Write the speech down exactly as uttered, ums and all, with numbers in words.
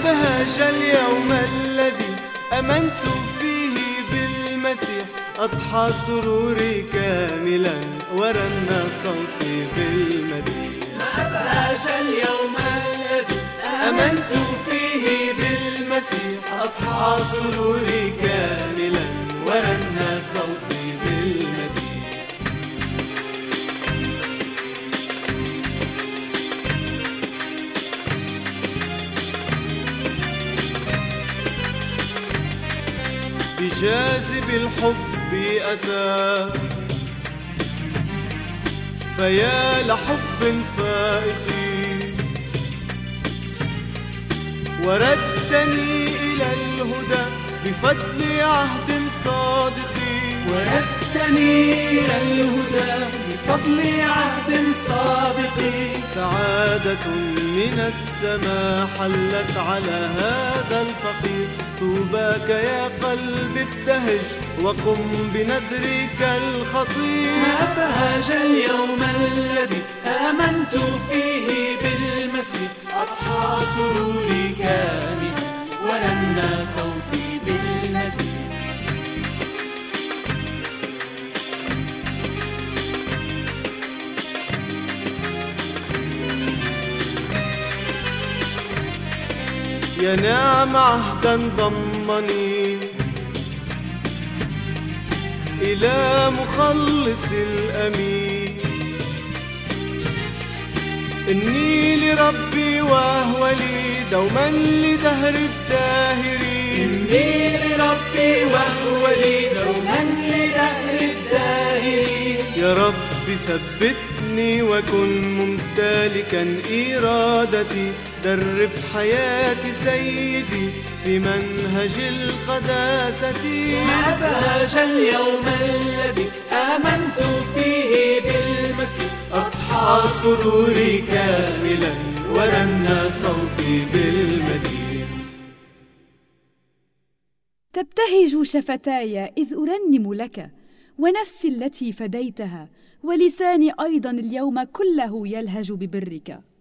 أبهج اليوم الذي آمنت فيه بالمسيح، أضحى سروري كاملا ورن صوتي بالمديح. ما أبهج اليوم الذي آمنت فيه بالمسيح، أضحى سروري كاملا ورن صوتي بالمديح. بجاذب الحب أتى، فيا لحب فائق، وردني إلى الهدى بفضل عهد صادق. وردني إلى الهدى بفضل عهد صادق. سعادة من السماء حلت على هذا الفقير. طوباك يا قلبي ابتهج وقم بنذرك الخطير. ما أبهج اليوم الذي آمنت فيه بالمسيح، أضحى سروري كاملا ورن صوتي بالمديح. يا نعم عهدا ضمني إلى مخلص الأمين. إني لربي وهو لي دوما لدهر الداهرين. إني لربي وهو لي دوما لدهر الداهرين. يا رب ثبتني وكن ممتلكا إرادتي. درب حياتي سيدي في منهج القداسة. ما أبهج اليوم الذي آمنت فيه بالمسيح، أضحى سروري كاملا ورن صوتي بالمديح. تبتهج شفتاي إذ أرنم لك، ونفسي التي فديتها، ولساني أيضا اليوم كله يلهج ببرك.